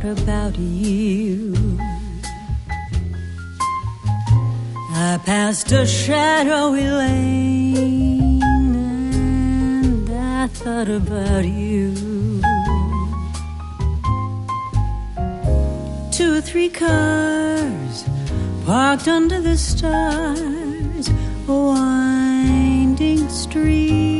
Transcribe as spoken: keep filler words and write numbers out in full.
about you. I passed a shadowy lane and I thought about you. Two or three cars parked under the stars, a winding street.